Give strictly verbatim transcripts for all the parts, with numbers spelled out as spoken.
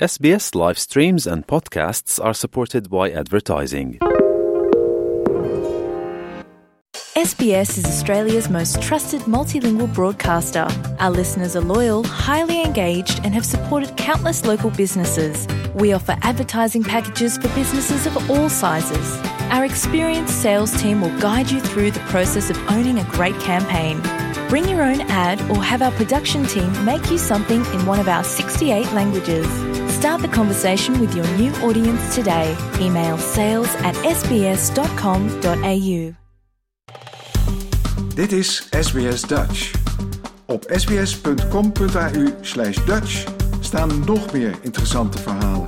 S B S live streams and podcasts are supported by advertising. S B S is Australia's most trusted multilingual broadcaster. Our listeners are loyal, highly engaged, and have supported countless local businesses. We offer advertising packages for businesses of all sizes. Our experienced sales team will guide you through the process of owning a great campaign. Bring your own ad or have our production team make you something in one of our sixty-eight languages. Start the conversation with your new audience today. Email sales at s b s dot com dot a u. Dit is S B S Dutch. Op s b s dot com dot a u slash Dutch staan nog meer interessante verhalen.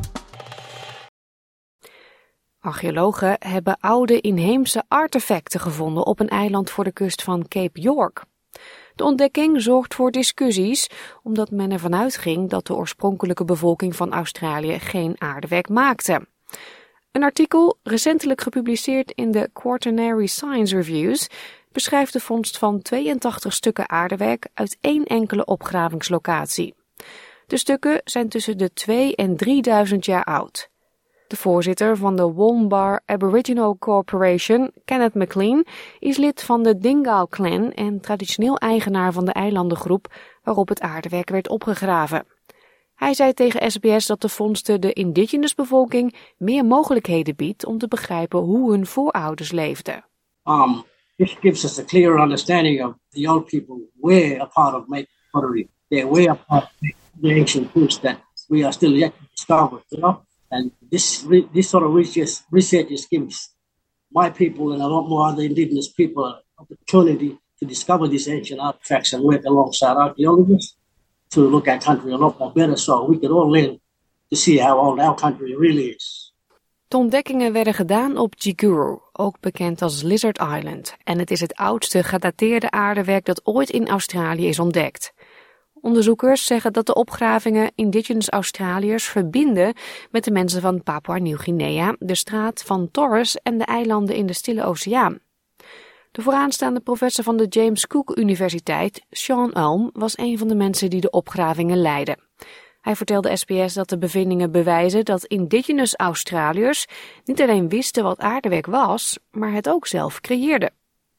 Archeologen hebben oude inheemse artefacten gevonden op een eiland voor de kust van Cape York. De ontdekking zorgt voor discussies, omdat men ervan uitging dat de oorspronkelijke bevolking van Australië geen aardewerk maakte. Een artikel, recentelijk gepubliceerd in de Quaternary Science Reviews, beschrijft de vondst van tweeëntachtig stukken aardewerk uit één enkele opgravingslocatie. De stukken zijn tussen de twee en drieduizend jaar oud. De voorzitter van de Woombar Aboriginal Corporation, Kenneth McLean, is lid van de Dingal Clan en traditioneel eigenaar van de eilandengroep waarop het aardewerk werd opgegraven. Hij zei tegen S B S dat de vondsten de indigenous bevolking meer mogelijkheden biedt om te begrijpen hoe hun voorouders leefden. Um, this gives us a clearer understanding of the young people were a part of making pottery. They were a part of the ancient foods that we are still yet to discover, you know? And this this sort of research, research gives my people and a lot more other indigenous people an opportunity to discover these ancient artifacts and work alongside archaeologists to look at country a lot more better, so we can all learn to see how old our country really is. De ontdekkingen werden gedaan op Jiguru, ook bekend als Lizard Island, en het is het oudste gedateerde aardewerk dat ooit in Australië is ontdekt. Onderzoekers zeggen dat de opgravingen indigenous Australiërs verbinden met de mensen van Papua-Nieuw-Guinea, de straat van Torres en de eilanden in de Stille Oceaan. De vooraanstaande professor van de James Cook Universiteit, Sean Ulm, was een van de mensen die de opgravingen leidden. Hij vertelde S B S dat de bevindingen bewijzen dat indigenous Australiërs niet alleen wisten wat aardewerk was, maar het ook zelf creëerden.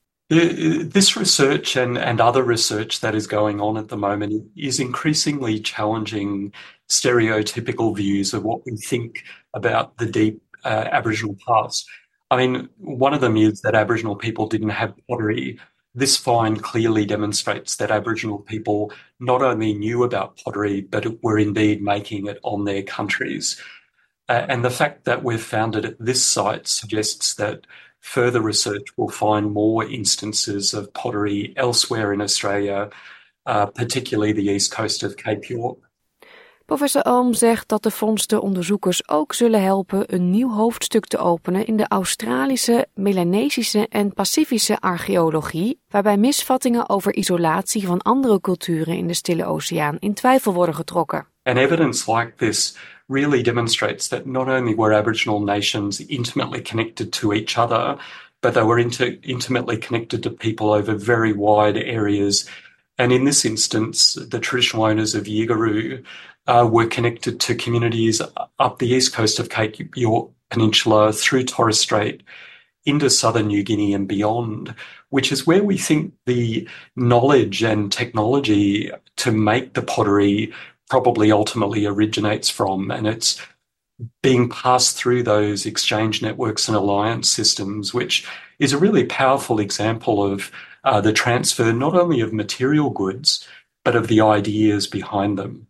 This research and, and other research that is going on at the moment is increasingly challenging stereotypical views of what we think about the deep uh, Aboriginal past. I mean, one of them is that Aboriginal people didn't have pottery. This find clearly demonstrates that Aboriginal people not only knew about pottery, but were indeed making it on their countries. Uh, and the fact that we've found it at this site suggests that further research will find more instances of pottery elsewhere in Australia, uh, particularly the east coast of Cape York. Professor Ohm zegt dat de vondsten onderzoekers ook zullen helpen een nieuw hoofdstuk te openen in de Australische, Melanesische en Pacifische archeologie, waarbij misvattingen over isolatie van andere culturen in de Stille Oceaan in twijfel worden getrokken. And evidence like this really demonstrates that not only were Aboriginal nations intimately connected to each other, but they were inter- intimately connected to people over very wide areas. And in this instance, the traditional owners of Yiguru uh, were connected to communities up the east coast of Cape York Peninsula, through Torres Strait, into southern New Guinea and beyond, which is where we think the knowledge and technology to make the pottery probably ultimately originates from, and it's being passed through those exchange networks and alliance systems, which is a really powerful example of uh, the transfer not only of material goods, but of the ideas behind them.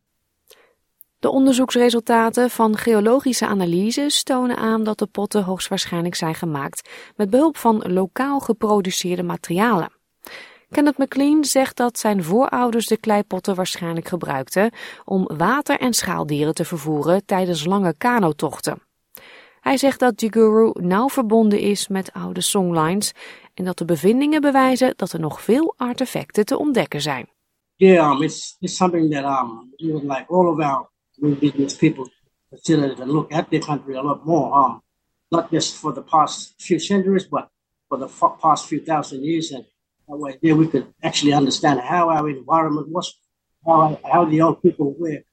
De onderzoeksresultaten van geologische analyses tonen aan dat de potten hoogstwaarschijnlijk zijn gemaakt met behulp van lokaal geproduceerde materialen. Kenneth McLean zegt dat zijn voorouders de kleipotten waarschijnlijk gebruikten om water- en schaaldieren te vervoeren tijdens lange kanotochten. Hij zegt dat Jiguru nauw verbonden is met oude songlines en dat de bevindingen bewijzen dat er nog veel artefacten te ontdekken zijn. Yeah, um, it's, it's something that um, even like all of our indigenous people consider to look at their country a lot more. Um, not just for the past few centuries, but for the f- past few thousand years. And that way there we could actually understand how our environment was, how, how the old people were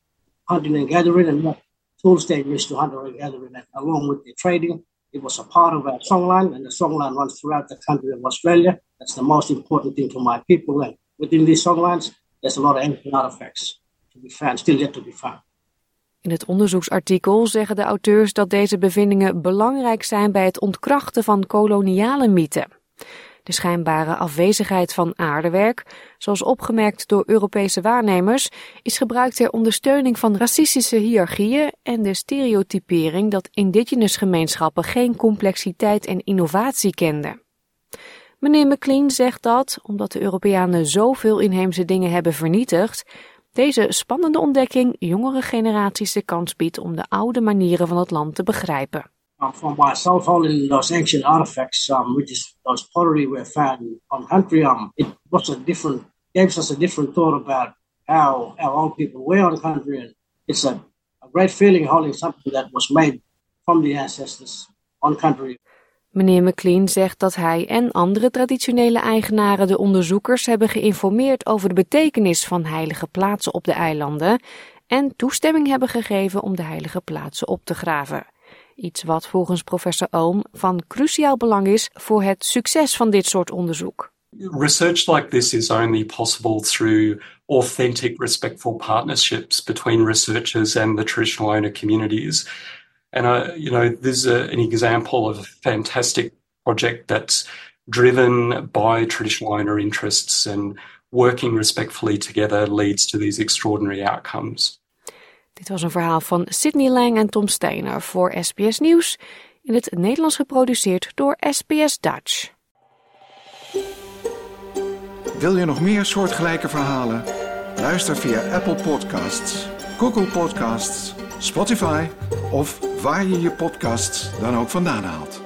hunting and gathering, and tools they used to hunt and gathering, and along with the trading. It was a part of our songline, and the songline runs throughout the country of Australia. That's the most important thing for my people. And within these songlines, there's a lot of ancient artifacts to be found, still yet to be found. In het onderzoeksartikel zeggen de auteurs dat deze bevindingen belangrijk zijn bij het ontkrachten van koloniale mythen. De schijnbare afwezigheid van aardewerk, zoals opgemerkt door Europese waarnemers, is gebruikt ter ondersteuning van racistische hiërarchieën en de stereotypering dat indigenous gemeenschappen geen complexiteit en innovatie kenden. Meneer McLean zegt dat, omdat de Europeanen zoveel inheemse dingen hebben vernietigd, deze spannende ontdekking jongere generaties de kans biedt om de oude manieren van het land te begrijpen. Um, for myself, holding those ancient artifacts, um, which is those pottery were found on country, um, it was a different, gave us a different thought about how our old people were on country, and it's a, a great feeling holding something that was made from the ancestors on country. Meneer McLean zegt dat hij en andere traditionele eigenaren de onderzoekers hebben geïnformeerd over de betekenis van heilige plaatsen op de eilanden en toestemming hebben gegeven om de heilige plaatsen op te graven. Iets wat volgens professor Ohm van cruciaal belang is voor het succes van dit soort onderzoek. Research like this is only possible through authentic, respectful partnerships between researchers and the traditional owner communities. And, uh, you know, this is a, an example of a fantastic project that's driven by traditional owner interests, and working respectfully together leads to these extraordinary outcomes. Dit was een verhaal van Sydney Lang en Tom Steiner voor S B S Nieuws, in het Nederlands geproduceerd door S B S Dutch. Wil je nog meer soortgelijke verhalen? Luister via Apple Podcasts, Google Podcasts, Spotify of waar je je podcasts dan ook vandaan haalt.